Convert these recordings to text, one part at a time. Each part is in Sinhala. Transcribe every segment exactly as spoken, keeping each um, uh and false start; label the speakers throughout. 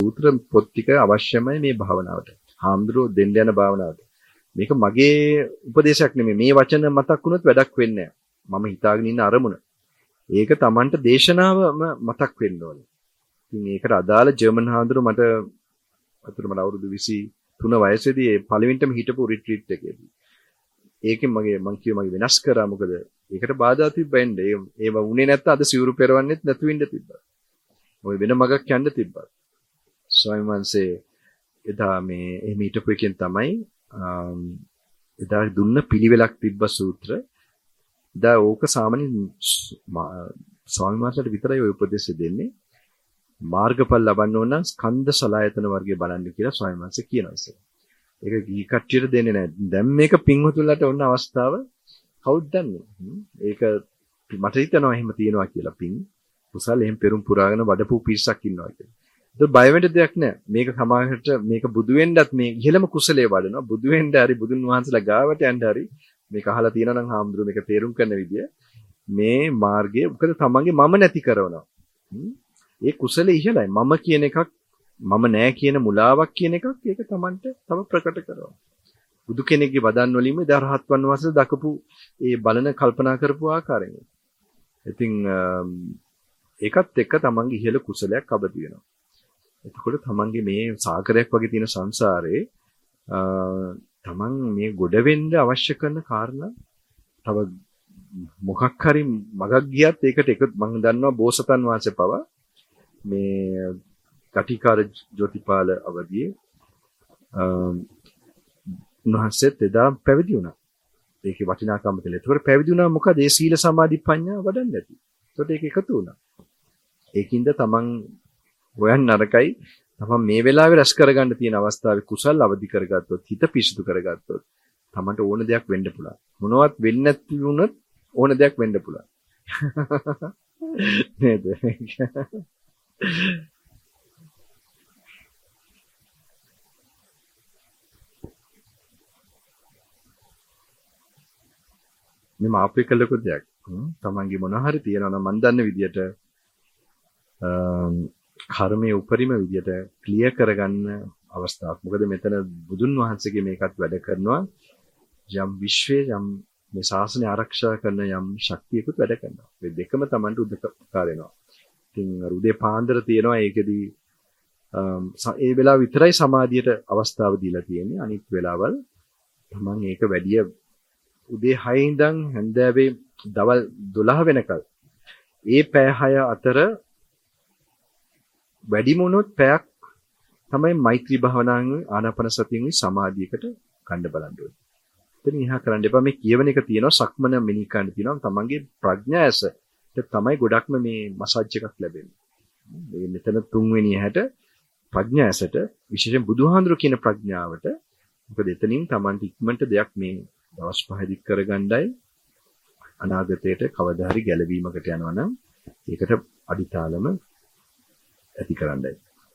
Speaker 1: සූත්‍ර පොත් ටික අවශ්‍යමයි මේ භාවනාවට. හාමුදුරුවෝ දෙන්න යන භාවනාවට. මේක මගේ උපදේශයක් නෙමෙයි. මේ වචන මතක් වුණොත් වැඩක් වෙන්නේ නැහැ. මම හිතාගෙන ඉන්න අරමුණ. ඒක Tamanට දේශනාවම මතක් වෙන්න ඕනේ. ඉතින් ඒකට අදාළ ජර්මන් හාමුදුරුවෝ මට අතට මට අවුරුදු විසි තුන වයසේදී ඒ පළවෙනිටම හිටපු රිට්‍රීට් එකේදී. ඒකෙන් මගේ මං කිව්ව මගේ වෙනස් කරා මොකද ඒකට බාධා තිබ්බෙන්ද ඒ ඒව උනේ නැත්නම් අද සිවුරු පෙරවන්නෙත් නැතු වෙන්න තිබ්බා. ඔය වෙන මගක් යන්න තිබ්බා. ස්වාමීන් වහන්සේ එදා මේ එහෙම හිටපු එකෙන් තමයි එදා දුන්න පිළිවෙලක් තිබ්බ සූත්‍ර. එදා ඕක සාමාන්‍ය ස්වාමීන් වහන්සේට විතරයි ඔය උපදේශය දෙන්නේ. මාර්ගඵල ලබන්න ඕන නම් ස්කන්ධ සලආයතන වර්ගය බලන්න කියලා ස්වාමීන් වහන්සේ කියනවා. ඒක ගිහි කට්ටියට දෙන්නේ නැහැ. දැන් මේක පින්වතුන්ලට ඔන්න අවස්ථාව කවුද දන්නේ? ඒක මට හිතෙනවා එහෙම තියෙනවා කියලා පින්. කුසල් එහෙම පෙරම් පුරාගෙන වඩපු පිරිසක් ඉන්නවා කියලා. ඒක බය වෙන්න දෙයක් නැහැ. මේක සමාජයට මේක බුදු වෙන්නත් මේ ඉහළම කුසලයේ වඩනවා. බුදු වෙන්න හරි බුදුන් වහන්සේලා ගාවට යන්න හරි මේක අහලා තියෙනවා නම් හාමුදුරුවෝ මේක තේරුම් ගන්න විදිය මේ මාර්ගය මොකද තමන්ගේ මම නැති කරනවා. ඒ කුසලයේ ඉහළයි. මම කියන එකක් මම නෑ කියන මුලාවක් කියන එකක් ඒක Tamanට තව ප්‍රකට කරනවා. බුදු කෙනෙක්ගේ වදන් වලින්ම දරහත්වන් වහන්සේ දකපු ඒ බලන කල්පනා කරපු ආකාරයෙන්. ඉතින් ඒකත් එක්ක Tamanගේ ඉහළ කුසලයක් අවදි වෙනවා. එතකොට Tamanගේ මේ සාගරයක් වගේ තියෙන සංසාරේ Taman මේ ගොඩ වෙන්න අවශ්‍ය කරන කාරණා තව මොකක් හරි මගක් ගියත් ඒකට එක මම දන්නවා බෝසතන් වහන්සේ පවා මේ කටිකාර ජෝතිපාල අවදියේ උන්වහන්සේත් එදා පැවිදි වුණා. ඒකේ වටිනාකම තියෙන. ඒතකොට පැවිදි වුණා මොකද? ඒ සීල සමාධි ප්‍රඥා වඩන්න ඇති. ඒතකොට ඒක එකතු වුණා. ඒකින්ද තමන් හොයන්න නරකයි. තමන් මේ වෙලාවේ රැස් කරගන්න තියෙන අවස්ථාවේ කුසල් අවදි කරගත්තොත්, හිත පිරිසුදු කරගත්තොත් තමන්ට ඕන දෙයක් වෙන්න පුළුවන්. මොනවත් වෙන්නේ නැති වුණොත් ඕන දෙයක් වෙන්න පුළුවන්. නේද? මේ මාපේක ලොකු දෙයක්. තමන්ගේ මොන හරි තියනවා නම් මන් දන්න විදියට කර්මයේ උපරිම විදියට ක්ලියර් කරගන්න අවස්ථාවක්. මොකද මෙතන බුදුන් වහන්සේගේ මේකත් වැඩ කරනවා. යම් විශ්වයේ යම් මේ ශාසනය ආරක්ෂා කරන යම් ශක්තියකුත් වැඩ කරනවා. මේ දෙකම තමන්ට උදකාර වෙනවා. ඉතින් උදේ පාන්දර තියෙනවා ඒකෙදී ඒ වෙලාව විතරයි සමාධියට අවස්ථාව දීලා තියෙන්නේ. අනිත් වෙලාවල් තමන් ඒක වැඩි උදේ හය ඉඳන් හැන්දෑවේ දවල් දොළහ වෙනකල් ඒ පැය හය අතර වැඩිම වුණොත් පැයක් තමයි මෛත්‍රී භාවනාවෙන් ආනාපාන සතියෙන් සමාධියකට ගන්න බලන්න ඕනේ. එතන ඉහා කරන්න එපා. මේ කියවන එක තියෙනවා සක්මන මෙනි කරන්න තියෙනවා. තමන්ගේ ප්‍රඥා ඇස තමයි ගොඩක්ම මේ මසාජ් එකක් ලැබෙන්නේ. මේ මෙතන තුන්වෙනි හැට ප්‍රඥා ඇසට විශේෂයෙන් බුදුහාඳුර කියන ප්‍රඥාවට මොකද එතනින් තමන්ට ඉක්මනට දෙයක් මේ දවස් පහදි කරගන්නයි අනාගතයට කවදා හරි ගැලවීමකට යනවා නම් ඒකට අඩිතාලම ඇති කරන්නයි.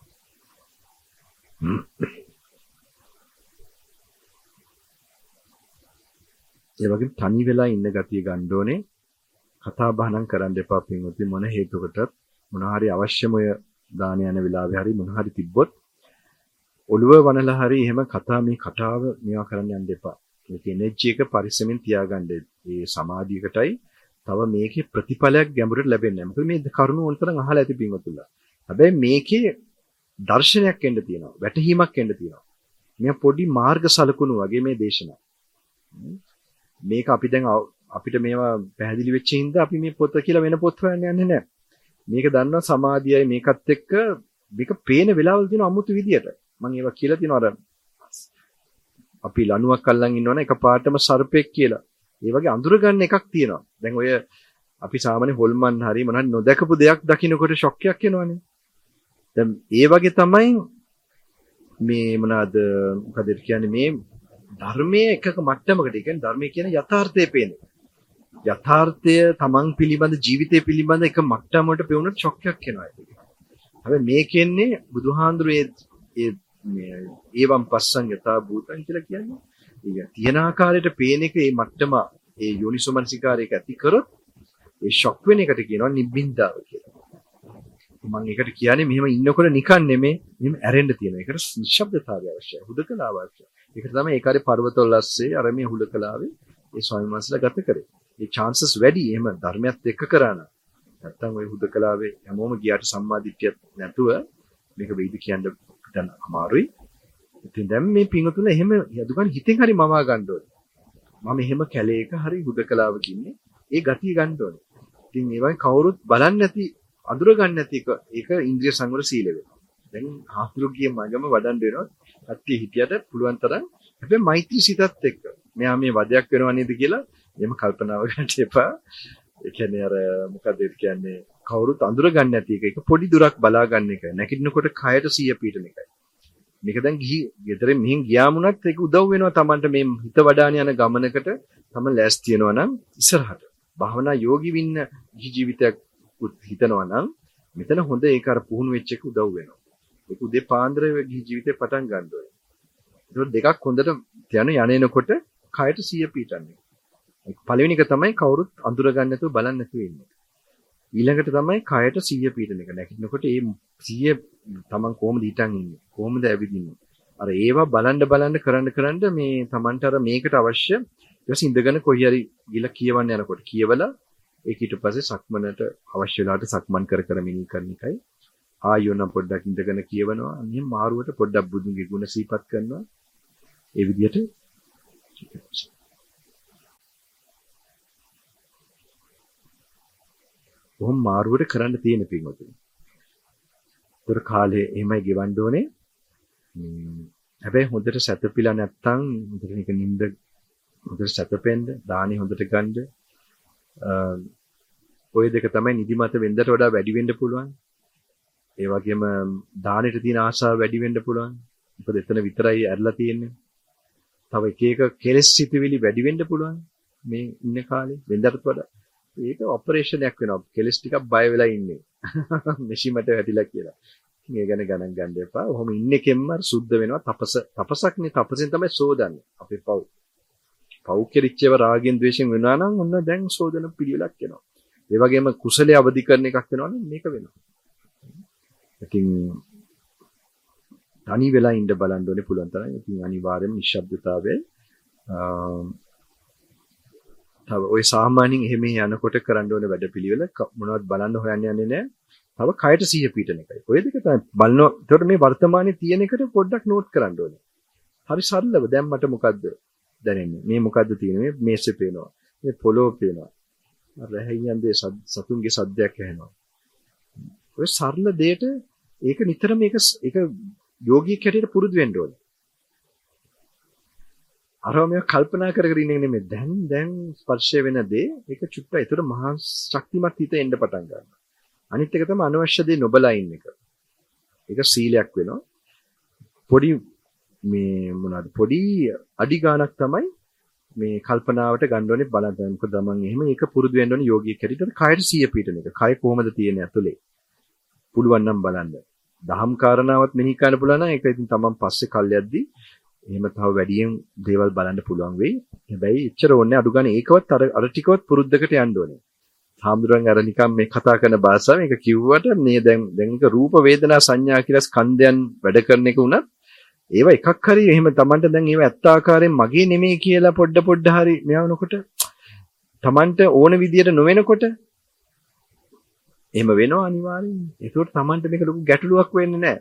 Speaker 1: ඒ වගේම තනි වෙලා ඉන්න ගතිය ගන්න ඕනේ. කතා බහ නම් කරන්න එපා පින්වත්නි. මොන හේතුවකටත් මොන හරි අවශ්‍යම ඔය දාන යන වෙලාවේ හරි මොන හරි තිබ්බොත් ඔළුව වනලා හරි එහෙම කතා මේ කතාව මේවා කරන්න යන්න එපා. මේක එනර්ජි එක පරිස්සමෙන් තියාගන්න. මේ සමාධියකටයි තව මේකේ ප්‍රතිඵලයක් ගැඹුරට ලැබෙන්නේ නැහැ. මොකද මේ කරුණ ඕනතරම් අහලා ඇති පින්වතුන්ලා. හැබැයි මේකේ දර්ශනයක් එන්න තියෙනවා. වැටහීමක් එන්න තියෙනවා. මේ පොඩි මාර්ග සලකුණු වගේ මේ දේශනාව. මේක අපි දැන් අපිට මේවා පැහැදිලි වෙච්ච හින්දා අපි මේ පොත කියලා වෙන පොත් හොයන්න යන්නේ නැහැ. මේක දන්නවා සමාධියයි මේකත් එක්ක මේක පේන වෙලාවල් තියෙන අමුතු විදියට. මම ඒවා කියලා තියෙනවා අර අපි ලණුවක් අල්ලන් ඉන්නවනේ එකපාරටම සර්පෙක් කියලා. ඒ වගේ අඳුර ගන්න එකක් තියෙනවා. දැන් ඔය අපි සාමාන්‍ය හොල්මන් හරි මොනවාරි නොදකපු දෙයක් දකින්නකොට ෂොක් එකක් එනවනේ. දැන් ඒ වගේ තමයි මේ මොනවාද මොකද කියන්නේ මේ ධර්මයේ එකක මට්ටමකට. ඒ කියන්නේ ධර්මයේ කියන යථාර්ථය පේන්නේ. යථාර්ථය තමන් පිළිබඳ ජීවිතය පිළිබඳ එක මට්ටමකට පෙවුනොත් ෂොක් එකක් එනවා ඒක. හැබැයි මේකෙන්නේ බුදුහාඳුරේ ඒ මේ ඒවම් පස්සං යථා භූතං කියලා කියන්නේ. ඒ තියෙන ආකාරයට පේන එක මේ මට්ටම ඒ යෝනිසෝමනසිකාරයක ඇති කරොත් ඒ ෂොක් වෙන එකට කියනවා නිබ්බින්දාව කියලා. මම ඒකට කියන්නේ මෙහෙම ඉන්නකොට නිකන් නෙමෙයි මෙහෙම ඇරෙන්න තියෙනවා. ඒකට නිශ්ශබ්දතාවය අවශ්‍යයි. හුදකලාව අවශ්‍යයි. ඒකට තමයි ඒ කාර්ය පර්වතවල ඇස්සේ අර මේ හුදකලාවේ ඒ ස්වාමීන් වහන්සේලා ගත කරේ. ඒ chances වැඩි එහෙම ධර්මයත් එක්ක කරා නම්. නැත්තම් ওই හුදකලාවේ හැමෝම ගියාට සම්මාදිට්ඨියක් නැතුව මේක වෙයිද කියන්න හිතන්න අමාරුයි. ඉතින් දැන් මේ පිංගුතුල එහෙම යදුගන් හිතෙන් හරි මවා ගන්න ඕනේ. මම එහෙම කැලේක හරි හුදකලාවක ඉන්නේ. ඒ ගතිය ගන්න ඕනේ. ඉතින් ඒ වගේ කවුරුත් බලන්නේ නැති අඳුර ගන්න නැති එක ඒක ඉන්ද්‍රිය සංවර සීල වෙනවා. දැන් ආතුරුගේ මගම වඩන් වෙනවා. කට්ටිය හිටියට පුළුවන් තරම් හැබැයි මෛත්‍රී සිතත් එක්ක මෙයා මේ වදයක් වෙනව නේද කියලා එහෙම කල්පනාව ගන්න එපා. ඒ කියන්නේ අර මොකද ඒ කියන්නේ කවුරුත් අඳුර ගන්න නැති එක. ඒක පොඩි දුරක් බලා ගන්න එකයි. නැගිටිනකොට කයට සිය පීඩන එකයි. මේක දැන් ගිහි ගෙදරින් මෙහින් ගියාමුණත් ඒක උදව් වෙනවා Tamanට මේ හිත වඩාන යන ගමනකට Taman ලෑස්ති වෙනවා නම් ඉස්සරහට. භාවනා යෝගී වින්න ගිහි ජීවිතයක් හිතනවා නම් මෙතන හොඳ ඒක අර පුහුණු වෙච්ච එක උදව් වෙනවා. ඒක උදේ පාන්දර ගිහි ජීවිතේ පටන් ගන්න ඕනේ. ඒක දෙකක් හොඳට යන යන්නේනකොට කයට සිය පීඩන්නේ. ඒක පළවෙනි එක තමයි කවුරුත් අඳුර ගන්න නැතුව බලන්න නැතුව ඉන්නේ. ඊළඟට තමයි කයට සිය පීඩන එක. නැගිටිනකොට ඒ සිය Taman කොහොමද හිටන් ඉන්නේ? කොහොමද ඇවිදින්නේ? අර ඒවා බලන්න බලන්න කරන්න කරන්න මේ Tamanට අර මේකට අවශ්‍ය ඊට ඉඳගෙන කොහේ හරි ගිල කියවන්න යනකොට කියවලා ඒක ඊට පස්සේ සක්මනට අවශ්‍ය වෙලාවට සක්මන් කර කර මෙනෙහි කරන එකයි. ආයෝන පොඩ්ඩක් ඉඳගෙන කියවනවා. අනේ මාරුවට පොඩ්ඩක් බුදුන්ගේ ගුණ සිහිපත් කරනවා. ඒ විදිහට කොහොම මාරුවට කරන්න තියෙන පින්වතුනි. ඒතර කාලේ එහෙමයි ගෙවන්න ඕනේ. හැබැයි හොඳට සැතපීලා නැත්තම් හොඳට නික නිින්ද හොඳට සැතපෙන්න, දානි හොඳට ගන්න. ඔය දෙක තමයි නිදිමත වෙන්දට වඩා වැඩි වෙන්න පුළුවන්. ඒ වගේම දානෙට තියෙන ආශාව වැඩි වෙන්න පුළුවන්. මොකද එතන විතරයි ඇරලා තියෙන්නේ. තව එක එක කෙලෙස් සිතුවිලි වැඩි වෙන්න පුළුවන්. මේ ඉන්න කාලේ වෙන්දට වඩා ඒක ඔපරේෂනයක් වෙනවා. කෙලස් ටිකක් බය වෙලා ඉන්නේ. මෙෂිමට වැටිලා කියලා. ඉතින් ඒ ගැන ගණන් ගන්න එපා. ඔහොම ඉන්නකෙම්ම සුද්ධ වෙනවා. තපස තපසක්නේ තපසෙන් තමයි සෝදන්නේ. අපේ පව්. පව් කෙරිච්චව රාගෙන් ද්වේෂෙන් වෙනවා නම් ඔන්න දැන් සෝදන පිළිවෙලක් වෙනවා. ඒ වගේම කුසලයේ අවදි කරන එකක් වෙනවා නම් මේක වෙනවා. ඉතින් තනි වෙලා ඉන්න බලන්න ඕනේ පුළුවන් තරම්. ඉතින් අනිවාර්යයෙන්ම නිශ්ශබ්දතාවය තව ওই සාමාන්‍යයෙන් එහෙම යනකොට කරන්න ඕන වැඩපිළිවෙල මොනවද බලන්න හොයන්න යන්නේ නැහැ. තව කයට සිහිය පීඨන එකයි. ඔය දෙක තමයි බලනවා. ඒතකොට මේ වර්තමානයේ තියෙන එකට පොඩ්ඩක් නෝට් කරන්න ඕනේ. හරි සරලව දැන් මට මොකද්ද දැනෙන්නේ? මේ මොකද්ද තියෙන්නේ? මේ මේසෙ පේනවා. මේ පොළොව පේනවා. රැහැයින් දේ සතුන්ගේ සද්දයක් ඇහෙනවා. ඔය සරල දෙයට ඒක නිතරම මේක ඒක යෝගී කැටියට පුරුදු වෙන්න ඕනේ. අරම මේ කල්පනා කර කර ඉන්නේ නෙමෙයි දැන් දැන් ස්පර්ශය වෙන දේ ඒක චුට්ට ඒතර මහා ශක්තිමත් හිත එන්න පටන් ගන්නවා. අනිත් එක තමයි අනවශ්‍ය දේ නොබලා ඉන්න එක. ඒක සීලයක් වෙනවා. පොඩි මේ මොනවාද පොඩි අඩි ගාණක් තමයි මේ කල්පනාවට ගන්න ඕනේ බලන්න. මොකද මම එහෙම ඒක පුරුදු වෙන්න ඕනේ යෝගී කැටියට කයර සිය පීඨන එක. කය කොහොමද තියෙන්නේ ඇතුලේ? පුළුවන් නම් බලන්න. දහම් කාරණාවත් මෙහි කරන්න පුළුවන් නම් ඒක ඉතින් තමන් පස්සේ කල්යද්දී එහෙම තව වැඩියෙන් දේවල් බලන්න පුළුවන් වෙයි. හැබැයි එච්චර ඕනේ අඩු ගන්න ඒකවත් අර අර ටිකවත් පුරුද්දකට යන්න ඕනේ. හාමුදුරන් අර නිකන් මේ කතා කරන භාෂාව මේක කිව්වට මේ දැන් දැන් ඒක රූප වේදනා සංඥා කියලා ස්කන්ධයන් වැඩ කරන එක උනත් ඒව එකක් හරි එහෙම Tamanට දැන් ඒව ඇත්ත ආකාරයෙන් මගේ නෙමෙයි කියලා පොඩ පොඩ හරි මෙවනකොට Tamanට ඕන විදියට නොවෙනකොට එහෙම වෙනවා අනිවාර්යෙන්. ඒකට Tamanට මේක ලොකු ගැටලුවක් වෙන්නේ නැහැ.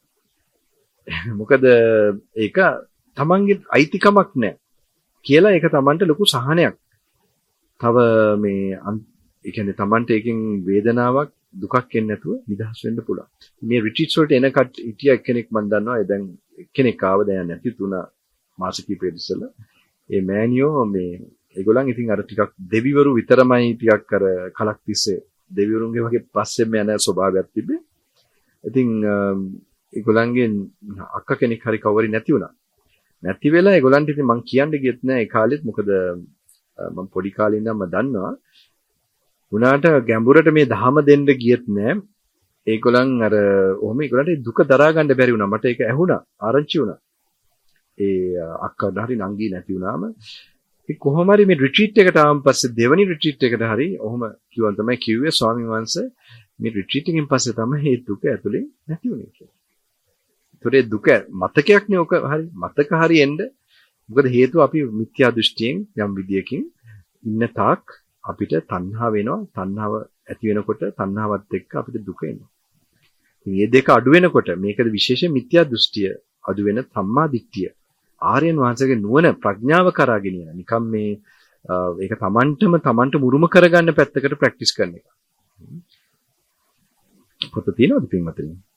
Speaker 1: මොකද ඒක තමන්ගේ අයිතිකමක් නැහැ කියලා ඒක තමන්ට ලොකු සහනයක්. තව මේ ඒ කියන්නේ තමන්ට ඒකෙන් වේදනාවක් දුකක් එන්නේ නැතුව නිදහස් වෙන්න පුළුවන්. මේ රිට්‍රීට්ස් වලට එන කට හිටිය කෙනෙක් මම දන්නවා. ඒ දැන් කෙනෙක් ආව දැන් නැති තුනා මාස කිහිපෙක ඉස්සෙල්ලා. ඒ මෑනියෝ මේ ඒගොල්ලන් ඉතින් අර ටිකක් දෙවිවරු විතරමයි ටිකක් අර කලක් තිස්සේ දෙවිවරුන්ගේ වගේ පස්සෙම යන ස්වභාවයක් තිබේ. ඉතින් ඒගොල්ලන්ගේ අක්ක කෙනෙක් හරි කවුරු නැති වුණා. නැති වෙලා ඒගොල්ලන්ට ඉතින් මං කියන්න ගියෙත් නෑ ඒ කාලෙත්. මොකද මම පොඩි කාලේ ඉඳන්ම දන්නවා. උනාට ගැඹුරට මේ ධහම දෙන්න ගියෙත් නෑ. ඒගොල්ලන් අර ඔහොම ඒගොල්ලන්ට දුක දරා ගන්න බැරි වුණා. මට ඒක ඇහුණා. ආරංචි වුණා. ඒ අක්කා හරි නංගි නැති වුණාම ඉතින් කොහොම හරි මේ රිට්‍රීට් එකට ආවන් පස්සේ දෙවනි රිට්‍රීට් එකට හරි ඔහොම කිව්වන් තමයි කිව්වේ ස්වාමීන් වහන්සේ මේ රිට්‍රීට් එකෙන් පස්සේ තමයි මේ දුක ඇතුලේ නැති වුනේ කියලා. ඒතරේ දුක මතකයක් නේ ඔක හරි මතක හරි එන්න. මොකද හේතුව අපි මිත්‍යා දෘෂ්ටියෙන් යම් විදියකින් ඉන්න තාක් අපිට තණ්හා වෙනවා. තණ්හාව ඇති වෙනකොට තණ්හාවත් එක්ක අපිට දුක එනවා. ඉතින් මේ දෙක අඩු වෙනකොට මේකද විශේෂයෙන් මිත්‍යා දෘෂ්ටිය අඩු වෙන සම්මා දිට්ඨිය. ආර්යයන් වහන්සේගේ නුවණ ප්‍රඥාව කරා ගෙනියන. නිකම් මේ ඒක තමන්ටම තමන්ට මුරුම කරගන්න පැත්තකට ප්‍රැක්ටිස් කරන එක. පොත තියෙනවද පින්වතුනි?